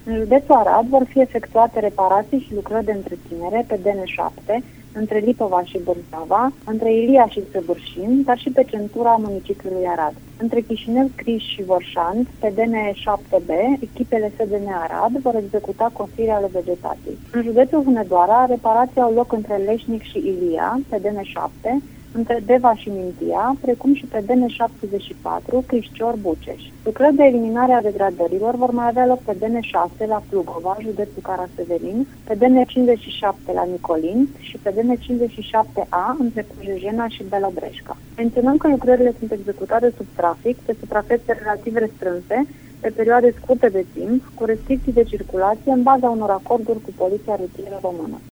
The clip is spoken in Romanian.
În județul Arad vor fi efectuate reparații și lucrări de întreținere pe DN7, între Lipova și Bârțava, între Ilia și Săburșin, dar și pe centura municipiului Arad. Între Chișinău, Criș și Vorșant, pe DN7B, echipele SDN Arad vor executa construirea ale vegetației. În județul Hunedoara, reparații au loc între Leșnic și Ilia, pe DN7, între Deva și Mintia, precum și pe DN74, Crișcior-Buceș. Lucrări de eliminare a degradărilor vor mai avea loc pe DN6 la Plugova, județul Caraseverin, pe DN57 la Nicolin și pe DN57A între Cujejena și Belobreșca. Menționăm că lucrările sunt executate sub trafic, pe suprafețe relativ restrânse, pe perioade scurte de timp, cu restricții de circulație în baza unor acorduri cu Poliția Rutieră Română.